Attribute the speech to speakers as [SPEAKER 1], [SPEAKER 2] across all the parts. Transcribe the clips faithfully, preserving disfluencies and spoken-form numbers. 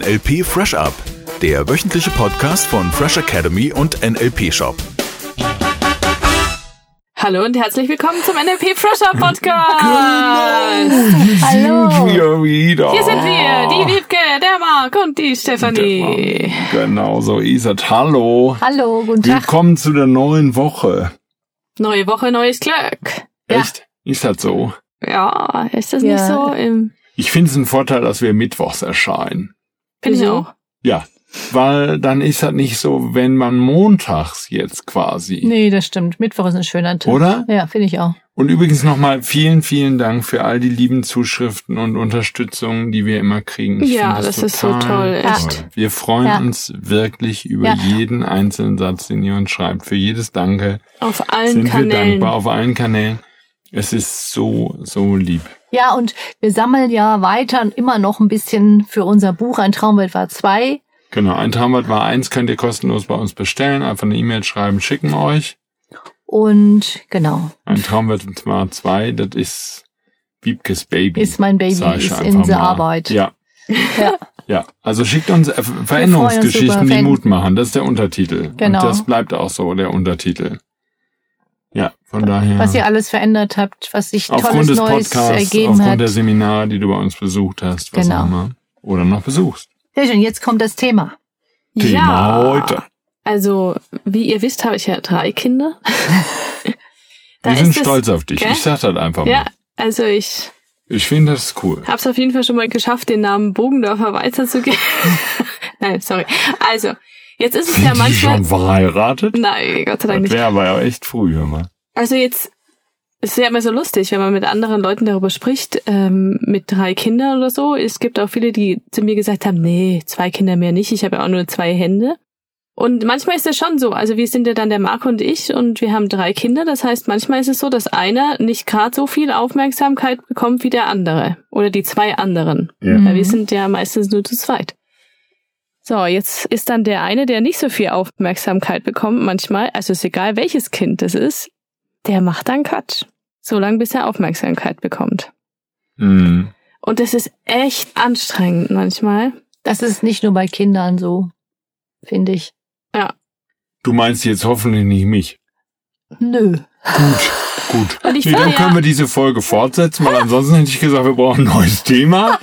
[SPEAKER 1] L P Fresh Up, der wöchentliche Podcast von Fresh Academy und N L P Shop.
[SPEAKER 2] Hallo und herzlich willkommen zum N L P Fresh Up Podcast.
[SPEAKER 1] Genau,
[SPEAKER 2] Hallo.
[SPEAKER 1] Sind wir wieder.
[SPEAKER 2] Hier sind wir, die Wiebke, der Marc und die Stefanie.
[SPEAKER 1] Genau, so ist es. Hallo.
[SPEAKER 3] Hallo, guten Tag.
[SPEAKER 1] Willkommen zu der neuen Woche.
[SPEAKER 2] Neue Woche, neues Glück.
[SPEAKER 1] Echt? Ja. Ist das so?
[SPEAKER 2] Ja, ist das
[SPEAKER 3] ja.
[SPEAKER 2] nicht so? Im
[SPEAKER 1] Ich finde es ein Vorteil, dass wir mittwochs erscheinen.
[SPEAKER 2] Finde ich auch.
[SPEAKER 1] Ja, weil dann ist das nicht so, wenn man montags jetzt quasi.
[SPEAKER 3] Nee, das stimmt. Mittwoch ist ein schöner Tag.
[SPEAKER 1] Oder?
[SPEAKER 3] Ja, finde ich auch.
[SPEAKER 1] Und übrigens nochmal vielen, vielen Dank für all die lieben Zuschriften und Unterstützungen, die wir immer kriegen. Ich
[SPEAKER 2] ja,
[SPEAKER 1] das,
[SPEAKER 2] das ist so toll, echt.
[SPEAKER 1] Toll. Wir freuen
[SPEAKER 3] ja.
[SPEAKER 1] uns wirklich über
[SPEAKER 3] ja.
[SPEAKER 1] jeden einzelnen Satz, den ihr uns schreibt. Für jedes Danke.
[SPEAKER 2] Auf allen
[SPEAKER 1] sind
[SPEAKER 2] Kanälen.
[SPEAKER 1] wir dankbar, auf allen Kanälen. Es ist so, so lieb.
[SPEAKER 3] Ja, und wir sammeln ja weiter immer noch ein bisschen für unser Buch Ein Traumwelt war zwei.
[SPEAKER 1] Genau, ein Traumwelt war eins könnt ihr kostenlos bei uns bestellen. Einfach eine E-Mail schreiben, schicken wir euch.
[SPEAKER 3] Und genau.
[SPEAKER 1] Ein Traumwelt war zwei, das ist Wiebkes Baby.
[SPEAKER 3] Ist mein Baby, ist in der Arbeit.
[SPEAKER 1] Ja.
[SPEAKER 3] Ja.
[SPEAKER 1] Ja, also schickt uns äh, Veränderungsgeschichten, die Mut machen. Das ist der Untertitel.
[SPEAKER 3] Genau.
[SPEAKER 1] Und das bleibt auch so, der Untertitel. Ja, von daher.
[SPEAKER 3] Was ihr alles verändert habt, was sich
[SPEAKER 1] aufgrund
[SPEAKER 3] tolles
[SPEAKER 1] des
[SPEAKER 3] Neues
[SPEAKER 1] Podcasts,
[SPEAKER 3] ergeben
[SPEAKER 1] aufgrund
[SPEAKER 3] hat.
[SPEAKER 1] der Seminare, die du bei uns besucht hast, was
[SPEAKER 3] Genau.
[SPEAKER 1] auch immer. Oder noch besuchst.
[SPEAKER 3] Sehr schön, jetzt kommt das Thema.
[SPEAKER 1] Thema
[SPEAKER 2] Ja,
[SPEAKER 1] heute.
[SPEAKER 2] also wie ihr wisst, habe ich ja drei Kinder.
[SPEAKER 1] Wir sind stolz auf dich.
[SPEAKER 2] Gell?
[SPEAKER 1] Ich sag das einfach mal.
[SPEAKER 2] Ja, also ich
[SPEAKER 1] Ich finde das cool.
[SPEAKER 2] hab's auf jeden Fall schon mal geschafft, den Namen Bogendorfer weiterzugeben. Nein, sorry. Also, jetzt ist es
[SPEAKER 1] Sind
[SPEAKER 2] ja
[SPEAKER 1] die
[SPEAKER 2] manchmal...
[SPEAKER 1] schon verheiratet?
[SPEAKER 2] Nein, Gott sei Dank
[SPEAKER 1] Das
[SPEAKER 2] nicht.
[SPEAKER 1] wäre aber ja echt früh, hör mal.
[SPEAKER 2] Also jetzt, es ist ja immer so lustig, wenn man mit anderen Leuten darüber spricht, ähm, mit drei Kindern oder so. Es gibt auch viele, die zu mir gesagt haben, nee, zwei Kinder mehr nicht, ich habe ja auch nur zwei Hände. Und manchmal ist es schon so, also wir sind ja dann der Marc und ich und wir haben drei Kinder, das heißt, manchmal ist es so, dass einer nicht gerade so viel Aufmerksamkeit bekommt wie der andere oder die zwei anderen.
[SPEAKER 1] Ja.
[SPEAKER 2] Weil wir sind ja meistens nur zu zweit. So, jetzt ist dann der eine, der nicht so viel Aufmerksamkeit bekommt manchmal, also ist egal, welches Kind das ist, der macht dann Quatsch. Solange bis er Aufmerksamkeit bekommt.
[SPEAKER 1] Mhm.
[SPEAKER 2] Und das ist echt anstrengend manchmal.
[SPEAKER 3] Das ist nicht nur bei Kindern so, finde ich.
[SPEAKER 2] Ja.
[SPEAKER 1] Du meinst jetzt hoffentlich nicht mich.
[SPEAKER 3] Nö.
[SPEAKER 1] Gut, gut.
[SPEAKER 2] Und ich
[SPEAKER 1] nee,
[SPEAKER 2] finde
[SPEAKER 1] dann
[SPEAKER 2] ja-
[SPEAKER 1] können wir diese Folge fortsetzen, weil ansonsten hätte ich gesagt, wir brauchen ein neues Thema.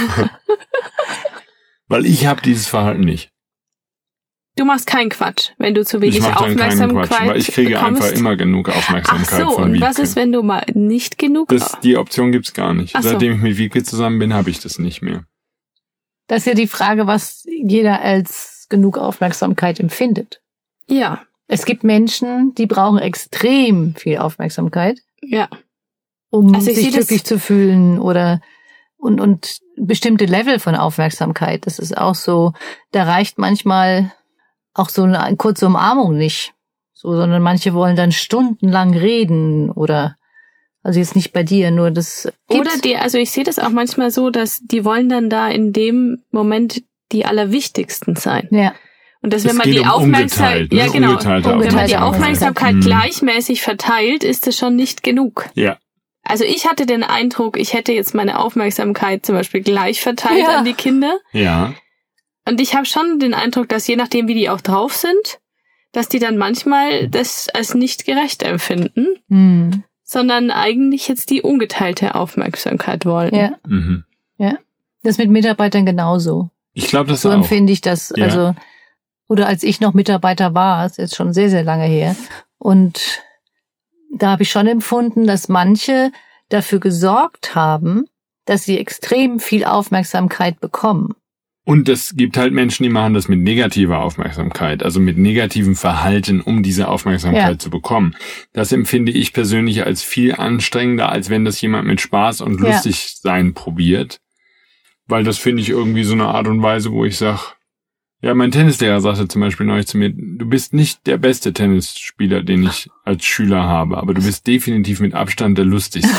[SPEAKER 1] Weil ich habe dieses Verhalten nicht.
[SPEAKER 2] Du machst keinen Quatsch, wenn du zu
[SPEAKER 1] Ich
[SPEAKER 2] wenig
[SPEAKER 1] mache dann keinen
[SPEAKER 2] Aufmerksamkeit
[SPEAKER 1] Quatsch, weil ich kriege
[SPEAKER 2] bekommst.
[SPEAKER 1] einfach immer genug
[SPEAKER 2] Ach
[SPEAKER 1] Aufmerksamkeit
[SPEAKER 2] so,
[SPEAKER 1] von
[SPEAKER 2] und
[SPEAKER 1] Wiebke.
[SPEAKER 2] was ist, wenn du mal nicht genug...
[SPEAKER 1] Das, die Option gibt's gar nicht.
[SPEAKER 2] Ach so.
[SPEAKER 1] Seitdem ich mit Wiebke zusammen bin, habe ich das nicht mehr.
[SPEAKER 3] Das ist ja die Frage, was jeder als genug Aufmerksamkeit empfindet.
[SPEAKER 2] Ja,
[SPEAKER 3] Es gibt Menschen, die brauchen extrem viel Aufmerksamkeit,
[SPEAKER 2] ja.
[SPEAKER 3] um
[SPEAKER 2] Also ich
[SPEAKER 3] sich
[SPEAKER 2] sehe das-
[SPEAKER 3] glücklich zu fühlen oder und und bestimmte Level von Aufmerksamkeit. Das ist auch so, da reicht manchmal auch so eine kurze Umarmung nicht, so, sondern manche wollen dann stundenlang reden oder also jetzt nicht bei dir, nur das
[SPEAKER 2] Oder
[SPEAKER 3] gibt's.
[SPEAKER 2] die, also ich sehe das auch manchmal so, dass die wollen dann da in dem Moment die allerwichtigsten sein.
[SPEAKER 3] Ja.
[SPEAKER 2] Und dass
[SPEAKER 1] Es
[SPEAKER 2] wenn man
[SPEAKER 1] geht
[SPEAKER 2] die
[SPEAKER 1] um
[SPEAKER 2] Aufmerksamkeit,
[SPEAKER 1] ungeteilt, ne?
[SPEAKER 2] ja genau,
[SPEAKER 1] Ungeteilte
[SPEAKER 2] wenn man die
[SPEAKER 3] Aufmerksamkeit.
[SPEAKER 2] Aufmerksamkeit
[SPEAKER 1] Mhm.
[SPEAKER 2] gleichmäßig verteilt, ist es schon nicht genug.
[SPEAKER 1] Ja.
[SPEAKER 2] Also ich hatte den Eindruck, ich hätte jetzt meine Aufmerksamkeit zum Beispiel gleich verteilt
[SPEAKER 3] Ja.
[SPEAKER 2] an die Kinder.
[SPEAKER 1] Ja.
[SPEAKER 2] Und ich habe schon den Eindruck, dass je nachdem, wie die auch drauf sind, dass die dann manchmal das als nicht gerecht empfinden,
[SPEAKER 3] Hm.
[SPEAKER 2] sondern eigentlich jetzt die ungeteilte Aufmerksamkeit wollen.
[SPEAKER 3] Ja,
[SPEAKER 1] Mhm.
[SPEAKER 3] ja. Das ist mit Mitarbeitern genauso.
[SPEAKER 1] Ich glaube, das
[SPEAKER 3] So
[SPEAKER 1] auch.
[SPEAKER 3] empfinde ich das.
[SPEAKER 1] Ja.
[SPEAKER 3] Also, oder als ich noch Mitarbeiter war, ist jetzt schon sehr, sehr lange her. Und da habe ich schon empfunden, dass manche dafür gesorgt haben, dass sie extrem viel Aufmerksamkeit bekommen.
[SPEAKER 1] Und es gibt halt Menschen, die machen das mit negativer Aufmerksamkeit, also mit negativem Verhalten, um diese Aufmerksamkeit
[SPEAKER 3] Ja.
[SPEAKER 1] zu bekommen. Das empfinde ich persönlich als viel anstrengender, als wenn das jemand mit Spaß und
[SPEAKER 3] Ja.
[SPEAKER 1] lustig sein probiert. Weil das finde ich irgendwie so eine Art und Weise, wo ich sage, ja, mein Tennislehrer sagte zum Beispiel neulich zu mir, du bist nicht der beste Tennisspieler, den ich als Schüler habe, aber du bist definitiv mit Abstand der lustigste.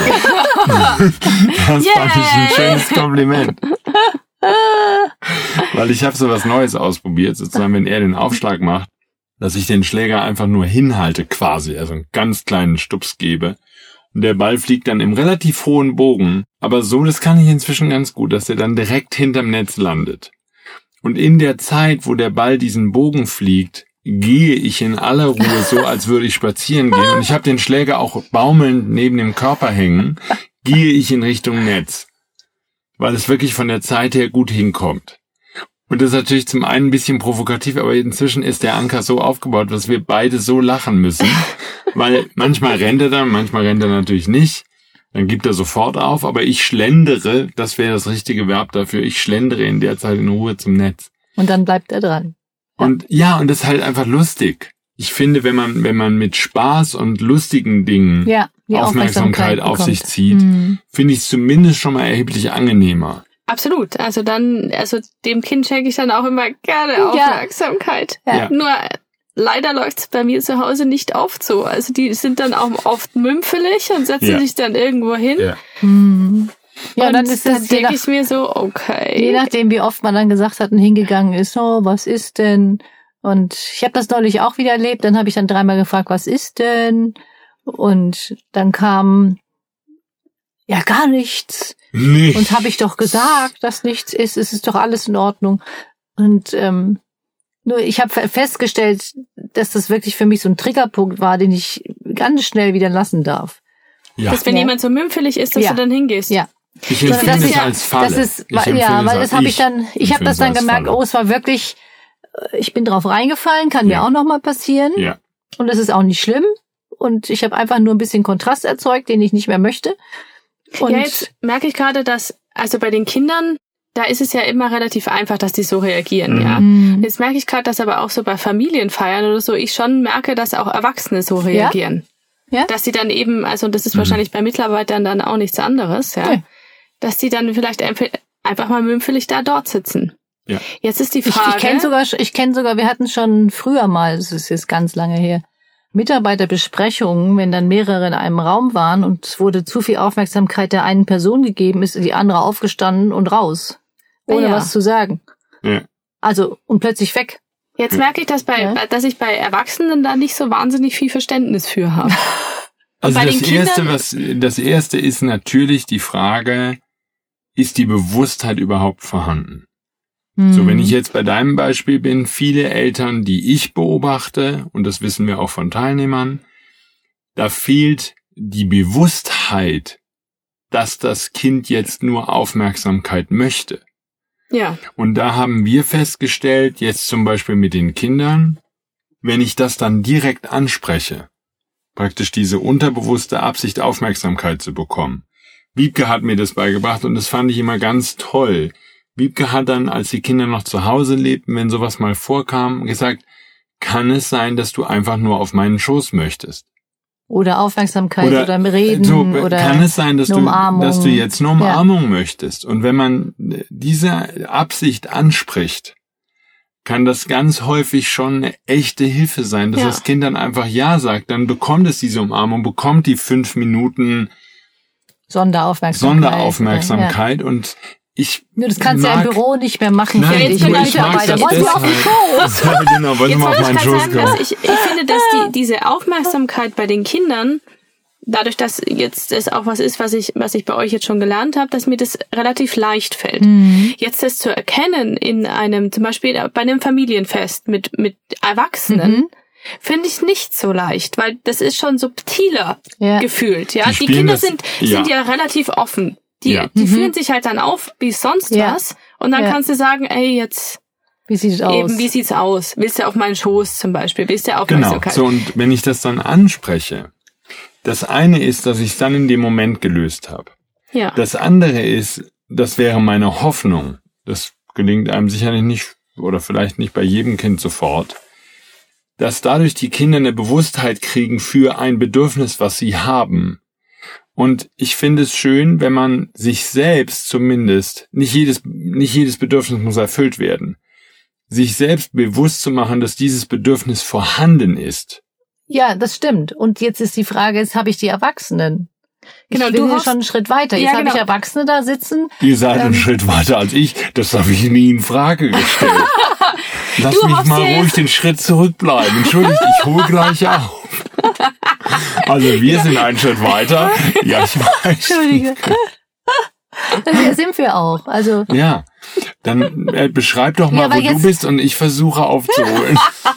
[SPEAKER 1] Das fand ich ein schönes Kompliment. Weil ich habe so was Neues ausprobiert, sozusagen, wenn er den Aufschlag macht, dass ich den Schläger einfach nur hinhalte quasi, also einen ganz kleinen Stups gebe. Und der Ball fliegt dann im relativ hohen Bogen. Aber so, das kann ich inzwischen ganz gut, dass er dann direkt hinterm Netz landet. Und in der Zeit, wo der Ball diesen Bogen fliegt, gehe ich in aller Ruhe so, als würde ich spazieren gehen. Und ich habe den Schläger auch baumelnd neben dem Körper hängen, gehe ich in Richtung Netz. Weil es wirklich von der Zeit her gut hinkommt. Und das ist natürlich zum einen ein bisschen provokativ, aber inzwischen ist der Anker so aufgebaut, dass wir beide so lachen müssen. Weil manchmal rennt er dann, manchmal rennt er natürlich nicht. Dann gibt er sofort auf, aber ich schlendere, das wäre das richtige Verb dafür, ich schlendere in der Zeit in Ruhe zum Netz.
[SPEAKER 3] Und dann bleibt er dran.
[SPEAKER 1] Ja. Und ja, und das ist halt einfach lustig. Ich finde, wenn man wenn man mit Spaß und lustigen Dingen
[SPEAKER 3] ja, die
[SPEAKER 1] Aufmerksamkeit,
[SPEAKER 3] Aufmerksamkeit
[SPEAKER 1] auf sich
[SPEAKER 3] bekommt.
[SPEAKER 1] zieht,
[SPEAKER 3] Mhm.
[SPEAKER 1] finde ich es zumindest schon mal erheblich angenehmer.
[SPEAKER 2] Absolut. Also dann, also dem Kind schenke ich dann auch immer gerne
[SPEAKER 3] Ja.
[SPEAKER 2] Aufmerksamkeit.
[SPEAKER 3] Ja.
[SPEAKER 2] Nur leider läuft's bei mir zu Hause nicht oft so. Also die sind dann auch oft mümpfelig und setzen
[SPEAKER 1] Ja.
[SPEAKER 2] sich dann irgendwo hin.
[SPEAKER 1] Ja.
[SPEAKER 3] Mhm. Ja,
[SPEAKER 2] und
[SPEAKER 3] dann ist
[SPEAKER 2] dann
[SPEAKER 3] es je,
[SPEAKER 2] denke
[SPEAKER 3] nach,
[SPEAKER 2] ich mir so, okay.
[SPEAKER 3] je nachdem, wie oft man dann gesagt hat und hingegangen ist, oh, was ist denn? Und ich habe das neulich auch wieder erlebt. Dann habe ich dann dreimal gefragt, was ist denn? Und dann kam ja gar nichts.
[SPEAKER 1] Nicht.
[SPEAKER 3] Und habe ich doch gesagt, dass nichts ist. Es ist doch alles in Ordnung. Und ähm, nur ich habe festgestellt, dass das wirklich für mich so ein Triggerpunkt war, den ich ganz schnell wieder lassen darf.
[SPEAKER 1] Ja.
[SPEAKER 2] Dass wenn
[SPEAKER 3] Ja.
[SPEAKER 2] jemand so mümpfelig ist, dass
[SPEAKER 3] Ja.
[SPEAKER 2] du dann hingehst.
[SPEAKER 3] Ja.
[SPEAKER 1] Ich
[SPEAKER 3] Sondern
[SPEAKER 1] empfinde
[SPEAKER 3] das
[SPEAKER 1] es
[SPEAKER 3] ist ja-
[SPEAKER 1] als Falle.
[SPEAKER 3] Das ist,
[SPEAKER 1] Ich empfinde
[SPEAKER 3] ja,
[SPEAKER 1] es
[SPEAKER 3] weil
[SPEAKER 1] als-
[SPEAKER 3] das habe ich dann, ich habe
[SPEAKER 1] empfinde
[SPEAKER 3] das
[SPEAKER 1] es
[SPEAKER 3] dann
[SPEAKER 1] als
[SPEAKER 3] gemerkt,
[SPEAKER 1] Falle.
[SPEAKER 3] oh, es war wirklich, äh, ich bin drauf reingefallen, kann
[SPEAKER 1] Ja.
[SPEAKER 3] mir auch noch mal passieren.
[SPEAKER 1] Ja.
[SPEAKER 3] Und das ist auch nicht schlimm. Und ich habe einfach nur ein bisschen Kontrast erzeugt, den ich nicht mehr möchte. Und
[SPEAKER 2] ja, jetzt merke ich gerade, dass, also bei den Kindern, da ist es ja immer relativ einfach, dass die so reagieren,
[SPEAKER 1] Mhm.
[SPEAKER 2] ja.
[SPEAKER 3] Mhm.
[SPEAKER 2] Jetzt merke ich gerade, dass aber auch so bei Familienfeiern oder so, ich schon merke, dass auch Erwachsene so reagieren.
[SPEAKER 3] Ja.
[SPEAKER 2] Dass sie dann eben, also das ist
[SPEAKER 1] Mhm.
[SPEAKER 2] wahrscheinlich bei Mitarbeitern dann auch nichts anderes, ja.
[SPEAKER 3] Nee.
[SPEAKER 2] Dass die dann vielleicht einf- einfach mal mümpfelig da dort sitzen.
[SPEAKER 1] Ja.
[SPEAKER 2] Jetzt ist die
[SPEAKER 3] Ich,
[SPEAKER 2] Frage.
[SPEAKER 3] ich kenne sogar, ich kenne sogar, wir hatten schon früher mal, das ist jetzt ganz lange her, Mitarbeiterbesprechungen, wenn dann mehrere in einem Raum waren und es wurde zu viel Aufmerksamkeit der einen Person gegeben, ist die andere aufgestanden und raus, ohne
[SPEAKER 2] Ja.
[SPEAKER 3] was zu sagen.
[SPEAKER 1] Ja.
[SPEAKER 3] Also und plötzlich weg.
[SPEAKER 2] Jetzt merke ich, dass bei,
[SPEAKER 3] Ja.
[SPEAKER 2] dass ich bei Erwachsenen da nicht so wahnsinnig viel Verständnis für habe.
[SPEAKER 1] Also
[SPEAKER 2] bei
[SPEAKER 1] das
[SPEAKER 2] den Kindern-
[SPEAKER 1] erste, was das erste ist natürlich die Frage, ist die Bewusstheit überhaupt vorhanden? So, wenn ich jetzt bei deinem Beispiel bin, viele Eltern, die ich beobachte, und das wissen wir auch von Teilnehmern, da fehlt die Bewusstheit, dass das Kind jetzt nur Aufmerksamkeit möchte.
[SPEAKER 2] Ja.
[SPEAKER 1] Und da haben wir festgestellt, jetzt zum Beispiel mit den Kindern, wenn ich das dann direkt anspreche, praktisch diese unterbewusste Absicht, Aufmerksamkeit zu bekommen. Wiebke hat mir das beigebracht und das fand ich immer ganz toll. Wiebke hat dann, als die Kinder noch zu Hause lebten, wenn sowas mal vorkam, gesagt, kann es sein, dass du einfach nur auf meinen Schoß möchtest?
[SPEAKER 3] Oder Aufmerksamkeit oder, oder Reden
[SPEAKER 1] so,
[SPEAKER 3] oder
[SPEAKER 1] kann es sein, dass
[SPEAKER 3] eine
[SPEAKER 1] du,
[SPEAKER 3] Umarmung.
[SPEAKER 1] dass du jetzt eine Umarmung möchtest? Und wenn man diese Absicht anspricht, kann das ganz häufig schon eine echte Hilfe sein, dass
[SPEAKER 2] Ja.
[SPEAKER 1] das Kind dann einfach Ja sagt, dann bekommt es diese Umarmung, bekommt die fünf Minuten
[SPEAKER 3] Sonderaufmerksamkeit.
[SPEAKER 1] Sonderaufmerksamkeit und ich
[SPEAKER 3] Ja, das kannst du ja im
[SPEAKER 1] mag-
[SPEAKER 3] Büro nicht mehr machen.
[SPEAKER 1] Nein,
[SPEAKER 3] finde
[SPEAKER 2] jetzt
[SPEAKER 3] ich.
[SPEAKER 2] bin
[SPEAKER 3] Mit
[SPEAKER 2] ich-
[SPEAKER 3] Mitarbeitern.
[SPEAKER 1] ich mag
[SPEAKER 3] Wollen
[SPEAKER 1] das
[SPEAKER 3] Sie auf den Schoß?
[SPEAKER 1] Ja, genau, wollen Sie
[SPEAKER 2] Jetzt
[SPEAKER 1] mal auf
[SPEAKER 2] wollte ich
[SPEAKER 1] meinen
[SPEAKER 2] gerade
[SPEAKER 1] Schoß
[SPEAKER 2] sagen,
[SPEAKER 1] kommen.
[SPEAKER 2] dass ich, ich finde, dass die, diese Aufmerksamkeit bei den Kindern, dadurch, dass jetzt das auch was ist, was ich, was ich bei euch jetzt schon gelernt habe, dass mir das relativ leicht fällt.
[SPEAKER 3] Mhm.
[SPEAKER 2] Jetzt das zu erkennen in einem, zum Beispiel bei einem Familienfest mit, mit Erwachsenen,
[SPEAKER 3] Mhm.
[SPEAKER 2] finde ich nicht so leicht, weil das ist schon subtiler
[SPEAKER 3] Ja.
[SPEAKER 2] gefühlt, ja.
[SPEAKER 1] Die
[SPEAKER 2] Die,
[SPEAKER 1] spielen
[SPEAKER 2] Kinder
[SPEAKER 1] das-
[SPEAKER 2] sind,
[SPEAKER 1] ja.
[SPEAKER 2] sind ja relativ offen. Die,
[SPEAKER 1] Ja.
[SPEAKER 2] die
[SPEAKER 3] Mhm.
[SPEAKER 2] fühlen sich halt dann auf wie sonst
[SPEAKER 3] Ja.
[SPEAKER 2] was. Und dann
[SPEAKER 3] Ja.
[SPEAKER 2] kannst du sagen, ey, jetzt,
[SPEAKER 3] Wie sieht es aus?
[SPEAKER 2] eben, wie sieht's aus? Willst du auf meinen Schoß zum Beispiel? Willst du
[SPEAKER 1] Genau,
[SPEAKER 2] Aufmerksamkeit?
[SPEAKER 1] so und wenn ich das dann anspreche, das eine ist, dass ich es dann in dem Moment gelöst habe.
[SPEAKER 2] Ja.
[SPEAKER 1] Das andere ist, das wäre meine Hoffnung, das gelingt einem sicherlich nicht oder vielleicht nicht bei jedem Kind sofort, dass dadurch die Kinder eine Bewusstheit kriegen für ein Bedürfnis, was sie haben. Und ich finde es schön, wenn man sich selbst zumindest, nicht jedes, nicht jedes Bedürfnis muss erfüllt werden, sich selbst bewusst zu machen, dass dieses Bedürfnis vorhanden ist.
[SPEAKER 3] Ja, das stimmt. Und jetzt ist die Frage, jetzt habe ich die Erwachsenen.
[SPEAKER 2] Genau,
[SPEAKER 3] ich bin
[SPEAKER 2] du
[SPEAKER 3] ja
[SPEAKER 2] hoffst-
[SPEAKER 3] schon einen Schritt weiter. Jetzt
[SPEAKER 2] Ja,
[SPEAKER 3] habe
[SPEAKER 2] genau.
[SPEAKER 3] ich Erwachsene da sitzen.
[SPEAKER 1] Ihr seid
[SPEAKER 3] Ähm.
[SPEAKER 1] einen Schritt weiter als ich. Das habe ich nie in Frage gestellt. Lass
[SPEAKER 2] Du
[SPEAKER 1] mich
[SPEAKER 2] hoffst
[SPEAKER 1] mal
[SPEAKER 2] ja
[SPEAKER 1] ruhig
[SPEAKER 2] jetzt-
[SPEAKER 1] den Schritt zurückbleiben. Entschuldigt, ich hole gleich auf. Also wir sind einen Schritt weiter. Ja, ich weiß.
[SPEAKER 3] Entschuldige. Ja, sind wir auch. Also,
[SPEAKER 1] Ja, Dann äh, beschreib doch mal,
[SPEAKER 3] Ja,
[SPEAKER 1] wo
[SPEAKER 3] aber
[SPEAKER 1] du bist und ich versuche aufzuholen.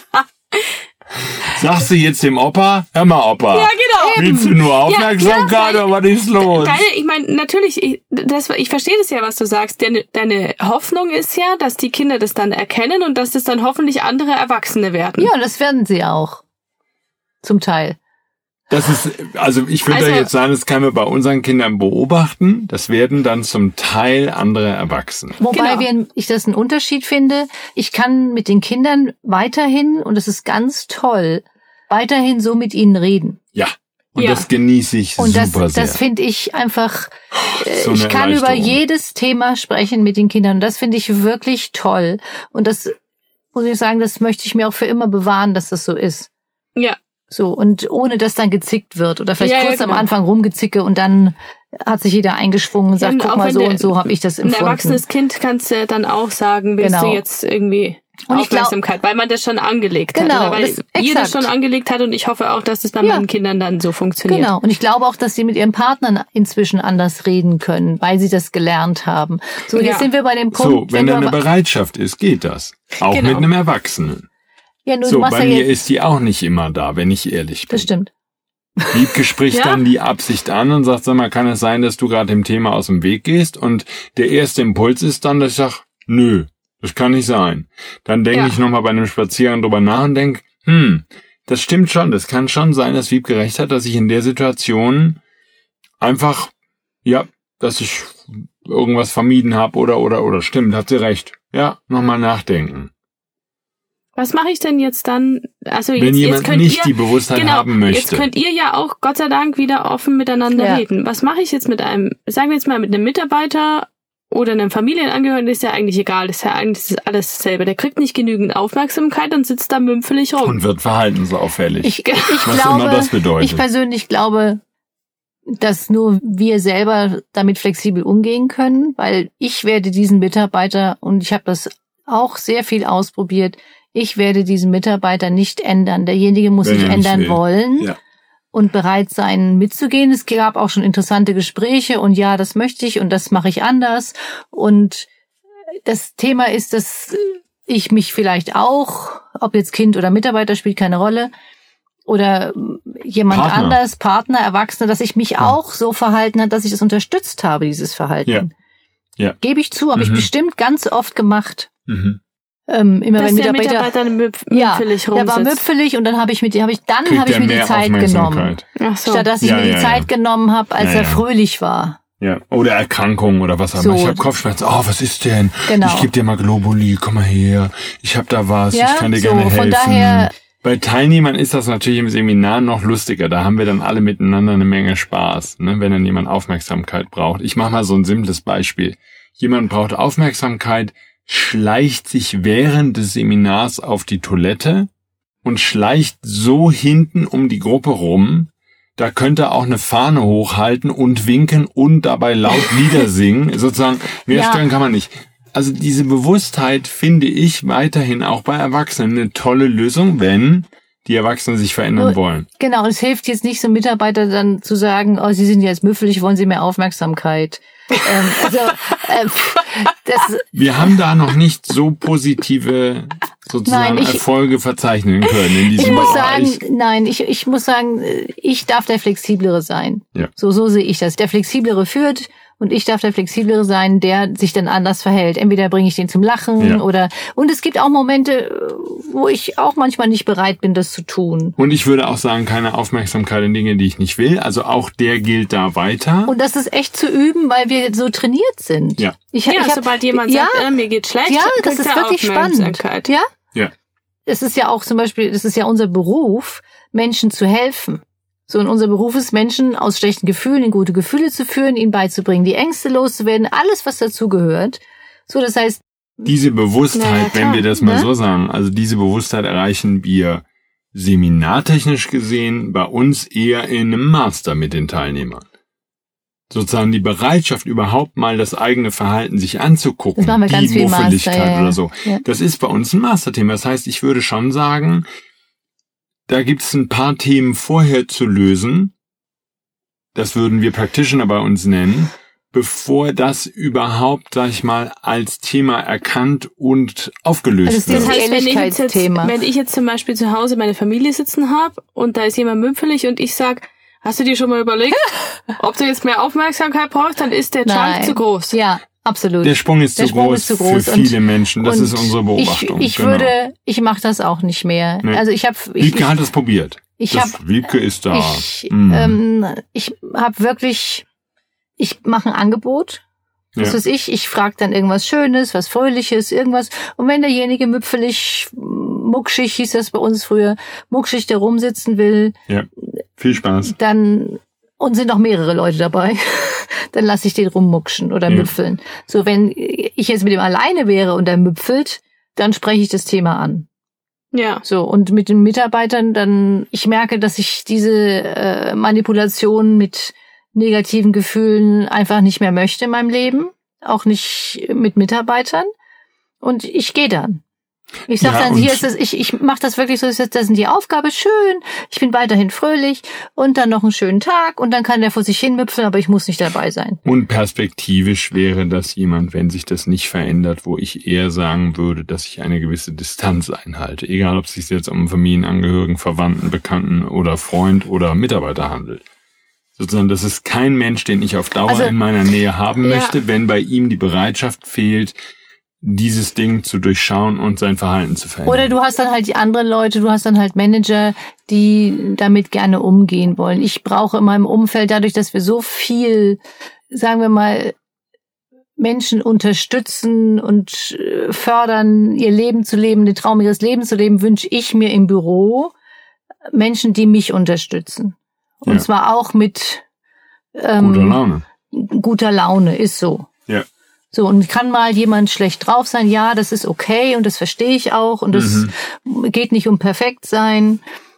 [SPEAKER 1] Sagst du jetzt dem Opa? Hör mal, Opa.
[SPEAKER 2] Ja, genau.
[SPEAKER 1] Willst du nur Aufmerksamkeit
[SPEAKER 2] ja,
[SPEAKER 1] oder was ist los?
[SPEAKER 2] Deine, ich meine, natürlich, ich, das, ich verstehe das ja, was du sagst. Deine, deine Hoffnung ist ja, dass die Kinder das dann erkennen und dass das dann hoffentlich andere Erwachsene werden.
[SPEAKER 3] Ja, das werden sie auch. Zum Teil.
[SPEAKER 1] Das ist, also ich würde
[SPEAKER 2] Also,
[SPEAKER 1] da jetzt sagen, das können wir bei unseren Kindern beobachten. Das werden dann zum Teil andere Erwachsene.
[SPEAKER 3] Wobei
[SPEAKER 2] Genau.
[SPEAKER 3] wir, ich das einen Unterschied finde. Ich kann mit den Kindern weiterhin, und das ist ganz toll, weiterhin so mit ihnen reden.
[SPEAKER 1] Ja. Und
[SPEAKER 2] Ja.
[SPEAKER 1] das genieße ich
[SPEAKER 3] Und das,
[SPEAKER 1] super sehr.
[SPEAKER 3] das finde ich einfach, äh,
[SPEAKER 1] So eine
[SPEAKER 3] ich kann über
[SPEAKER 1] Erleichterung.
[SPEAKER 3] jedes Thema sprechen mit den Kindern. Und das finde ich wirklich toll. Und das muss ich sagen, das möchte ich mir auch für immer bewahren, dass das so ist.
[SPEAKER 2] Ja.
[SPEAKER 3] So, und ohne dass dann gezickt wird. Oder vielleicht
[SPEAKER 2] Ja, ja,
[SPEAKER 3] kurz
[SPEAKER 2] genau.
[SPEAKER 3] am Anfang rumgezicke und dann hat sich jeder eingeschwungen und sagt,
[SPEAKER 2] und
[SPEAKER 3] guck
[SPEAKER 2] auch
[SPEAKER 3] mal,
[SPEAKER 2] wenn
[SPEAKER 3] so
[SPEAKER 2] der-
[SPEAKER 3] und so habe ich das
[SPEAKER 2] Ein
[SPEAKER 3] empfunden.
[SPEAKER 2] erwachsenes Kind kannst du dann auch sagen, willst
[SPEAKER 3] Genau.
[SPEAKER 2] du jetzt irgendwie
[SPEAKER 3] Und ich glaub-
[SPEAKER 2] Aufmerksamkeit, weil man das schon angelegt
[SPEAKER 3] Genau,
[SPEAKER 2] hat. Oder weil
[SPEAKER 3] das-
[SPEAKER 2] ihr das
[SPEAKER 3] exakt.
[SPEAKER 2] schon angelegt hat und ich hoffe auch, dass das bei
[SPEAKER 3] Ja.
[SPEAKER 2] meinen Kindern dann so funktioniert.
[SPEAKER 3] Genau. Und ich glaube auch, dass sie mit ihrem Partner inzwischen anders reden können, weil sie das gelernt haben. So, jetzt
[SPEAKER 2] Ja.
[SPEAKER 3] sind wir bei dem
[SPEAKER 1] So,
[SPEAKER 3] Punkt.
[SPEAKER 1] wenn da
[SPEAKER 3] du
[SPEAKER 1] eine
[SPEAKER 3] aber-
[SPEAKER 1] Bereitschaft ist, geht das. Auch
[SPEAKER 2] Genau.
[SPEAKER 1] mit einem Erwachsenen.
[SPEAKER 3] ja, nur,
[SPEAKER 1] So,
[SPEAKER 3] du machst
[SPEAKER 1] bei
[SPEAKER 3] ja
[SPEAKER 1] mir
[SPEAKER 3] jetzt,
[SPEAKER 1] ist die auch nicht immer da, wenn ich ehrlich bin.
[SPEAKER 3] das stimmt.
[SPEAKER 1] Wiebke spricht
[SPEAKER 2] Ja.
[SPEAKER 1] dann die Absicht an und sagt, sag mal, kann es sein, dass du gerade dem Thema aus dem Weg gehst? Und der erste Impuls ist dann, dass ich sage, nö, das kann nicht sein. Dann denke
[SPEAKER 2] Ja.
[SPEAKER 1] ich nochmal bei einem Spaziergang drüber nach und denke, hm, das stimmt schon, das kann schon sein, dass Wiebke recht hat, dass ich in der Situation einfach, ja, dass ich irgendwas vermieden habe oder, oder, oder stimmt, hat sie recht. Ja, nochmal nachdenken.
[SPEAKER 2] Was mache ich denn jetzt dann? Also
[SPEAKER 1] Wenn
[SPEAKER 2] jetzt,
[SPEAKER 1] jemand
[SPEAKER 2] jetzt könnt
[SPEAKER 1] nicht
[SPEAKER 2] ihr,
[SPEAKER 1] die Bewusstheit
[SPEAKER 2] genau,
[SPEAKER 1] haben möchte.
[SPEAKER 2] Jetzt könnt ihr ja auch, Gott sei Dank, wieder offen miteinander
[SPEAKER 3] Ja.
[SPEAKER 2] reden. Was mache ich jetzt mit einem, sagen wir jetzt mal, mit einem Mitarbeiter oder einem Familienangehörigen, ist ja eigentlich egal, ist ja eigentlich ist alles dasselbe. Der kriegt nicht genügend Aufmerksamkeit und sitzt da mümpfelig rum.
[SPEAKER 1] Und wird verhaltensauffällig.
[SPEAKER 3] Ich, ich
[SPEAKER 1] Was
[SPEAKER 3] glaube,
[SPEAKER 1] immer das bedeutet.
[SPEAKER 3] ich persönlich glaube, dass nur wir selber damit flexibel umgehen können, weil ich werde diesen Mitarbeiter, und ich habe das auch sehr viel ausprobiert, ich werde diesen Mitarbeiter nicht ändern. Derjenige muss
[SPEAKER 1] Wenn
[SPEAKER 3] sich
[SPEAKER 1] er nicht
[SPEAKER 3] ändern
[SPEAKER 1] will.
[SPEAKER 3] wollen
[SPEAKER 1] Ja.
[SPEAKER 3] und bereit sein, mitzugehen. Es gab auch schon interessante Gespräche und ja, das möchte ich und das mache ich anders. Und das Thema ist, dass ich mich vielleicht auch, ob jetzt Kind oder Mitarbeiter, spielt keine Rolle, oder jemand
[SPEAKER 1] Partner.
[SPEAKER 3] anders, Partner, Erwachsene, dass ich mich auch so verhalten habe, dass ich das unterstützt habe, dieses Verhalten.
[SPEAKER 1] Ja. Ja.
[SPEAKER 3] Gebe ich zu, habe ich
[SPEAKER 1] Mhm.
[SPEAKER 3] bestimmt ganz oft gemacht.
[SPEAKER 1] Mhm.
[SPEAKER 3] Ähm, immer
[SPEAKER 2] Dass
[SPEAKER 3] wenn
[SPEAKER 2] der
[SPEAKER 3] Mitarbeiter,
[SPEAKER 2] Mitarbeiter müpf,
[SPEAKER 3] ja,
[SPEAKER 2] müpfelig
[SPEAKER 3] der war
[SPEAKER 2] rumsitzt.
[SPEAKER 3] müpfelig und dann habe ich mit, habe ich dann
[SPEAKER 1] Kriegt
[SPEAKER 3] habe ich
[SPEAKER 1] er
[SPEAKER 3] mir die
[SPEAKER 1] mehr
[SPEAKER 3] Zeit genommen,
[SPEAKER 1] Aufmerksamkeit.
[SPEAKER 2] Ach so.
[SPEAKER 3] statt dass ich
[SPEAKER 1] Ja,
[SPEAKER 3] mir die
[SPEAKER 1] ja,
[SPEAKER 3] Zeit
[SPEAKER 1] ja.
[SPEAKER 3] genommen habe, als
[SPEAKER 1] Ja,
[SPEAKER 3] er
[SPEAKER 1] ja.
[SPEAKER 3] fröhlich war.
[SPEAKER 1] Ja. Oder Erkrankungen oder was auch immer.
[SPEAKER 3] So.
[SPEAKER 1] Ich habe Kopfschmerzen. Oh, was ist denn?
[SPEAKER 3] Genau.
[SPEAKER 1] Ich gebe dir mal Globuli, komm mal her. Ich habe da was,
[SPEAKER 3] Ja,
[SPEAKER 1] ich kann dir
[SPEAKER 3] so,
[SPEAKER 1] gerne helfen.
[SPEAKER 3] von daher-
[SPEAKER 1] Bei Teilnehmern ist das natürlich im Seminar noch lustiger. Da haben wir dann alle miteinander eine Menge Spaß, ne? Wenn dann jemand Aufmerksamkeit braucht. Ich mache mal so ein simples Beispiel. Jemand braucht Aufmerksamkeit, schleicht sich während des Seminars auf die Toilette und schleicht so hinten um die Gruppe rum. Da könnte er auch eine Fahne hochhalten und winken und dabei laut Lieder singen. Sozusagen, mehr
[SPEAKER 3] Ja.
[SPEAKER 1] stellen kann man nicht. Also diese Bewusstheit finde ich weiterhin auch bei Erwachsenen eine tolle Lösung, wenn die Erwachsenen sich verändern
[SPEAKER 3] Nur-
[SPEAKER 1] wollen.
[SPEAKER 3] Genau, es hilft jetzt nicht so Mitarbeiter dann zu sagen, oh, sie sind jetzt müffelig, wollen sie mehr Aufmerksamkeit. ähm, also äh, das,
[SPEAKER 1] Wir haben da noch nicht so positive sozusagen
[SPEAKER 3] Nein, ich-
[SPEAKER 1] Erfolge verzeichnen können in
[SPEAKER 3] ich
[SPEAKER 1] diesem
[SPEAKER 3] muss
[SPEAKER 1] Bereich.
[SPEAKER 3] sagen, nein, ich, ich muss sagen, ich darf der Flexiblere sein.
[SPEAKER 1] Ja.
[SPEAKER 3] So, so sehe ich das. Der Flexiblere führt und ich darf der Flexiblere sein, der sich dann anders verhält. Entweder bringe ich den zum Lachen
[SPEAKER 1] Ja.
[SPEAKER 3] oder, und es gibt auch Momente, wo ich auch manchmal nicht bereit bin, das zu tun.
[SPEAKER 1] Und ich würde auch sagen, keine Aufmerksamkeit in Dinge, die ich nicht will. Also auch der gilt da weiter.
[SPEAKER 3] Und das ist echt zu üben, weil wir so trainiert sind.
[SPEAKER 1] Ja.
[SPEAKER 3] Ich,
[SPEAKER 2] Ja,
[SPEAKER 3] ich hab,
[SPEAKER 2] sobald jemand
[SPEAKER 3] ja,
[SPEAKER 2] sagt, äh, mir geht schlecht,
[SPEAKER 3] ja, das
[SPEAKER 2] kriegt
[SPEAKER 3] ist
[SPEAKER 2] er
[SPEAKER 3] wirklich spannend.
[SPEAKER 2] Aufmerksamkeit.
[SPEAKER 3] Ja,
[SPEAKER 1] Ja.
[SPEAKER 3] es ist ja auch zum Beispiel, es ist ja unser Beruf, Menschen zu helfen. So, und unser Beruf ist, Menschen aus schlechten Gefühlen in gute Gefühle zu führen, ihnen beizubringen, die Ängste loszuwerden, alles, was dazugehört. So, das heißt,
[SPEAKER 1] Diese Bewusstheit,
[SPEAKER 2] Na ja, klar,
[SPEAKER 1] wenn wir das mal
[SPEAKER 3] ne?
[SPEAKER 1] so sagen, also diese Bewusstheit erreichen wir seminartechnisch gesehen bei uns eher in einem Master mit den Teilnehmern. Sozusagen die Bereitschaft, überhaupt mal das eigene Verhalten sich anzugucken,
[SPEAKER 3] Das machen wir
[SPEAKER 1] die
[SPEAKER 3] ganz viel im Master,
[SPEAKER 1] Muffeligkeit
[SPEAKER 3] ja, ja.
[SPEAKER 1] oder so.
[SPEAKER 3] Ja.
[SPEAKER 1] Das ist bei uns ein Masterthema. Das heißt, ich würde schon sagen, da gibt es ein paar Themen vorher zu lösen. Das würden wir Practitioner bei uns nennen, bevor das überhaupt, sag ich mal, als Thema erkannt und aufgelöst
[SPEAKER 3] Also
[SPEAKER 1] wird.
[SPEAKER 3] das
[SPEAKER 2] Das heißt, wenn ich, jetzt,
[SPEAKER 3] Ehrlichkeitsthema.
[SPEAKER 2] wenn ich jetzt zum Beispiel zu Hause meine Familie sitzen habe und da ist jemand mümpfelig und ich sag, hast du dir schon mal überlegt, ob du jetzt mehr Aufmerksamkeit brauchst, dann ist der Chunk
[SPEAKER 3] Nein.
[SPEAKER 2] zu groß.
[SPEAKER 3] Ja, absolut.
[SPEAKER 1] Der Sprung ist
[SPEAKER 3] Der
[SPEAKER 1] zu
[SPEAKER 3] Sprung
[SPEAKER 1] groß
[SPEAKER 3] ist zu groß
[SPEAKER 1] für
[SPEAKER 3] und-
[SPEAKER 1] viele Menschen. Das
[SPEAKER 3] Und
[SPEAKER 1] ist unsere Beobachtung.
[SPEAKER 3] Ich, ich
[SPEAKER 1] genau.
[SPEAKER 3] würde, ich mache das auch nicht mehr.
[SPEAKER 1] Nee.
[SPEAKER 3] Also ich habe, ich,
[SPEAKER 1] Wiebke hat es probiert.
[SPEAKER 3] ich
[SPEAKER 1] Das
[SPEAKER 3] habe,
[SPEAKER 1] Wiebke ist da.
[SPEAKER 3] ich,
[SPEAKER 1] Mm.
[SPEAKER 3] ähm, ich habe wirklich, ich mache ein Angebot. Was
[SPEAKER 1] Ja.
[SPEAKER 3] weiß ich, ich frage dann irgendwas Schönes, was Fröhliches, irgendwas. Und wenn derjenige müpfelig, muckschig hieß das bei uns früher, muckschig da rumsitzen will,
[SPEAKER 1] Ja. Viel Spaß.
[SPEAKER 3] dann, und sind noch mehrere Leute dabei, dann lasse ich den rummukschen oder
[SPEAKER 1] Ja.
[SPEAKER 3] müpfeln. So, wenn ich jetzt mit dem alleine wäre und er müpfelt, dann spreche ich das Thema an.
[SPEAKER 2] Ja.
[SPEAKER 3] So, und mit den Mitarbeitern dann, ich merke, dass ich diese äh, Manipulation mit negativen Gefühlen einfach nicht mehr möchte in meinem Leben, auch nicht mit Mitarbeitern. Und ich gehe dann. Ich sag
[SPEAKER 1] Ja,
[SPEAKER 3] dann,
[SPEAKER 1] und-
[SPEAKER 3] hier ist es, ich, ich mache das wirklich so, das ist die Aufgabe, schön, ich bin weiterhin fröhlich und dann noch einen schönen Tag und dann kann der vor sich hin müpfeln, aber ich muss nicht dabei sein.
[SPEAKER 1] Und perspektivisch wäre das jemand, wenn sich das nicht verändert, wo ich eher sagen würde, dass ich eine gewisse Distanz einhalte. Egal, ob es sich jetzt um Familienangehörigen, Verwandten, Bekannten oder Freund oder Mitarbeiter handelt. Sozusagen, das ist kein Mensch, den ich auf Dauer
[SPEAKER 3] Also,
[SPEAKER 1] in meiner Nähe haben
[SPEAKER 2] ja.
[SPEAKER 1] möchte, wenn bei ihm die Bereitschaft fehlt, dieses Ding zu durchschauen und sein Verhalten zu verändern.
[SPEAKER 3] Oder du hast dann halt die anderen Leute, du hast dann halt Manager, die damit gerne umgehen wollen. Ich brauche in meinem Umfeld, dadurch, dass wir so viel, sagen wir mal, Menschen unterstützen und äh, fördern, ihr Leben zu leben, den Traum ihres Lebens zu leben, wünsche ich mir im Büro Menschen, die mich unterstützen. Und
[SPEAKER 1] Ja.
[SPEAKER 3] zwar auch mit ähm,
[SPEAKER 1] Guter Laune.
[SPEAKER 3] guter Laune, ist so.
[SPEAKER 1] Ja.
[SPEAKER 3] So, und kann mal jemand schlecht drauf sein? Ja, das ist okay und das verstehe ich auch und es geht nicht um perfekt sein.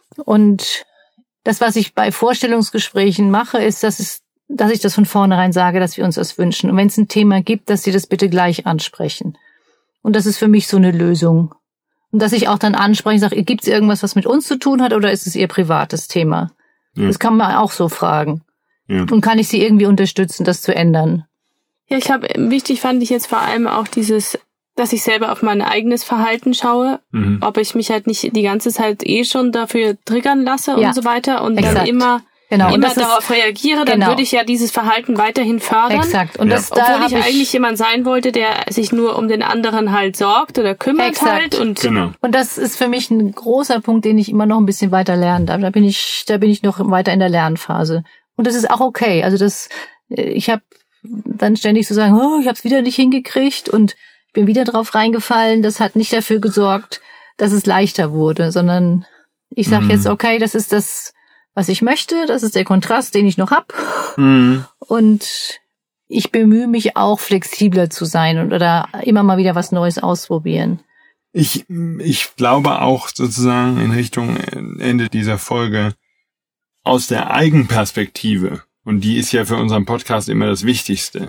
[SPEAKER 3] Und das, was ich bei Vorstellungsgesprächen mache, ist, dass es, dass ich das von vornherein sage, dass wir uns das wünschen. Und wenn es ein Thema gibt, dass sie das bitte gleich ansprechen. Und das ist für mich so eine Lösung. Und dass ich auch dann anspreche, sage, gibt es irgendwas, was mit uns zu tun hat, oder ist es ihr privates Thema?
[SPEAKER 1] Ja.
[SPEAKER 3] Das kann man auch so fragen.
[SPEAKER 1] Ja.
[SPEAKER 3] Und kann ich sie irgendwie unterstützen, das zu ändern?
[SPEAKER 2] Ja, ich glaube, wichtig fand ich jetzt vor allem auch dieses, dass ich selber auf mein eigenes Verhalten schaue,
[SPEAKER 1] Mhm.
[SPEAKER 2] ob ich mich halt nicht die ganze Zeit eh schon dafür triggern lasse
[SPEAKER 3] Ja,
[SPEAKER 2] und so weiter und
[SPEAKER 3] exakt.
[SPEAKER 2] dann immer,
[SPEAKER 3] Genau. Und
[SPEAKER 2] immer
[SPEAKER 3] das ist-
[SPEAKER 2] darauf reagiere, dann
[SPEAKER 3] genau.
[SPEAKER 2] würde ich ja dieses Verhalten weiterhin fördern.
[SPEAKER 3] Exakt. Und
[SPEAKER 1] Ja.
[SPEAKER 3] das, da
[SPEAKER 2] Obwohl
[SPEAKER 3] hab
[SPEAKER 2] ich eigentlich jemand sein wollte, der sich nur um den anderen halt sorgt oder kümmert
[SPEAKER 3] Exakt.
[SPEAKER 2] halt und
[SPEAKER 1] Genau.
[SPEAKER 3] Und das ist für mich ein großer Punkt, den ich immer noch ein bisschen weiter lernen darf. Da bin ich, da bin ich noch weiter in der Lernphase. Und das ist auch okay. Also das, ich habe dann ständig zu sagen, oh, ich habe es wieder nicht hingekriegt und ich bin wieder drauf reingefallen. Das hat nicht dafür gesorgt, dass es leichter wurde, sondern ich sage
[SPEAKER 1] Mhm.
[SPEAKER 3] jetzt, okay, das ist das, was ich möchte. Das ist der Kontrast, den ich noch hab.
[SPEAKER 1] Mhm.
[SPEAKER 3] Und ich bemühe mich auch, flexibler zu sein und oder immer mal wieder was Neues ausprobieren.
[SPEAKER 1] Ich, ich glaube auch sozusagen in Richtung Ende dieser Folge aus der Eigenperspektive, und die ist ja für unseren Podcast immer das Wichtigste,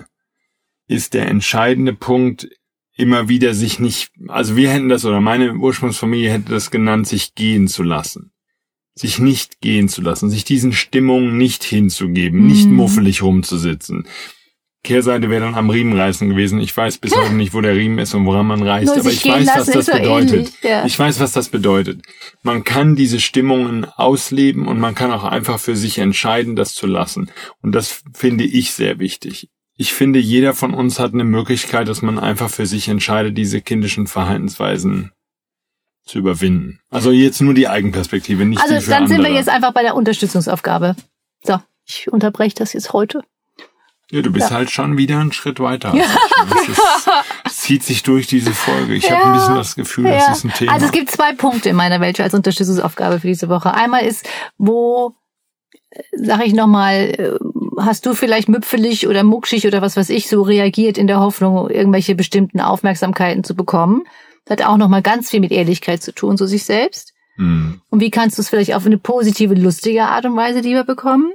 [SPEAKER 1] ist der entscheidende Punkt immer wieder sich nicht, also wir hätten das, oder meine Ursprungsfamilie hätte das genannt, sich gehen zu lassen. Sich nicht gehen zu lassen, sich diesen Stimmungen nicht hinzugeben, nicht
[SPEAKER 3] Mhm.
[SPEAKER 1] muffelig rumzusitzen. Kehrseite wäre dann am Riemen reißen gewesen. Ich weiß bis heute nicht, wo der Riemen ist und woran man reißt,
[SPEAKER 3] Nur
[SPEAKER 1] aber
[SPEAKER 3] sich
[SPEAKER 1] ich
[SPEAKER 3] gehen
[SPEAKER 1] weiß, was
[SPEAKER 3] lassen
[SPEAKER 1] das
[SPEAKER 3] ist so
[SPEAKER 1] bedeutet.
[SPEAKER 3] ähnlich, ja.
[SPEAKER 1] Ich weiß, was das bedeutet. Man kann diese Stimmungen ausleben und man kann auch einfach für sich entscheiden, das zu lassen. Und das finde ich sehr wichtig. Ich finde, jeder von uns hat eine Möglichkeit, dass man einfach für sich entscheidet, diese kindischen Verhaltensweisen zu überwinden. Also jetzt nur die Eigenperspektive, nicht die
[SPEAKER 3] Also
[SPEAKER 1] für
[SPEAKER 3] dann
[SPEAKER 1] andere.
[SPEAKER 3] sind wir jetzt einfach bei der Unterstützungsaufgabe. So, ich unterbreche das jetzt heute.
[SPEAKER 1] Ja, du bist
[SPEAKER 3] Ja.
[SPEAKER 1] halt schon wieder einen Schritt weiter. als ich. Das ist, es zieht sich durch diese Folge. Ich habe
[SPEAKER 3] Ja.
[SPEAKER 1] ein bisschen das Gefühl, das ist ein Thema.
[SPEAKER 3] Also es gibt zwei Punkte in meiner Welt als Unterstützungsaufgabe für diese Woche. Einmal ist, wo, äh, sag ich nochmal, hast du vielleicht müpfelig oder muckschig oder was weiß ich so reagiert in der Hoffnung, irgendwelche bestimmten Aufmerksamkeiten zu bekommen. Das hat auch nochmal ganz viel mit Ehrlichkeit zu tun, so sich selbst.
[SPEAKER 1] Hm.
[SPEAKER 3] Und wie kannst du es vielleicht auf eine positive, lustige Art und Weise lieber bekommen?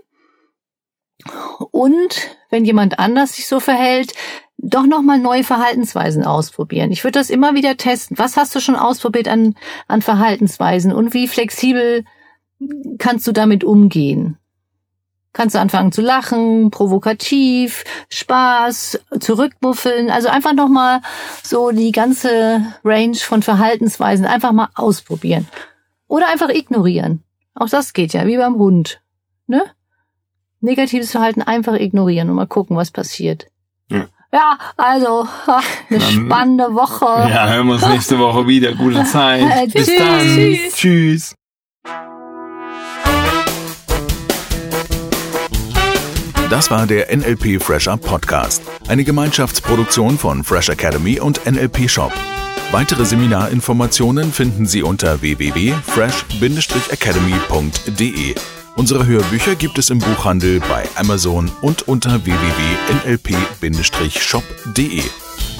[SPEAKER 3] Und wenn jemand anders sich so verhält, doch nochmal neue Verhaltensweisen ausprobieren. Ich würde das immer wieder testen. Was hast du schon ausprobiert an, an Verhaltensweisen und wie flexibel kannst du damit umgehen? kannst du anfangen zu lachen, provokativ, Spaß, zurückmuffeln. Also einfach nochmal so die ganze Range von Verhaltensweisen einfach mal ausprobieren. Oder einfach ignorieren. Auch das geht ja, wie beim Hund. Ne? Negatives Verhalten einfach ignorieren und mal gucken, was passiert.
[SPEAKER 1] Ja,
[SPEAKER 3] ja also ach, eine dann, spannende Woche.
[SPEAKER 1] Ja, hören wir uns nächste Woche wieder. Gute Zeit. Bis
[SPEAKER 3] Tschüss.
[SPEAKER 1] dann.
[SPEAKER 3] Tschüss.
[SPEAKER 1] Tschüss.
[SPEAKER 4] Das war der N L P Fresher Podcast, eine Gemeinschaftsproduktion von Fresh Academy und N L P Shop. Weitere Seminarinformationen finden Sie unter w w w punkt fresh academy punkt d e. Unsere Hörbücher gibt es im Buchhandel, bei Amazon und unter w w w punkt n l p shop punkt d e.